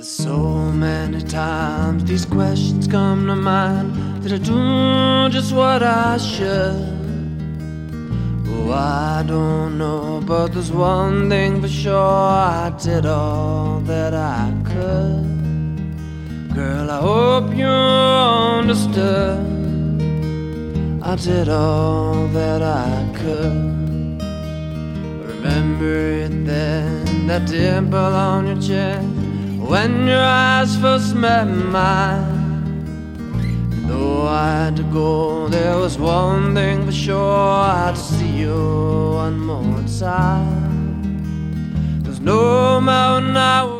So many times these questions come to mind. Did I do just what I should? Oh, I don't know, but there's one thing for sure, I did all that I could. Girl, I hope you understood. I did all that I could. Remember it then, that dimple on your chin, when your eyes first met mine. Though I had to go, there was one thing for sure, I'd see you one more time. There's no mountain I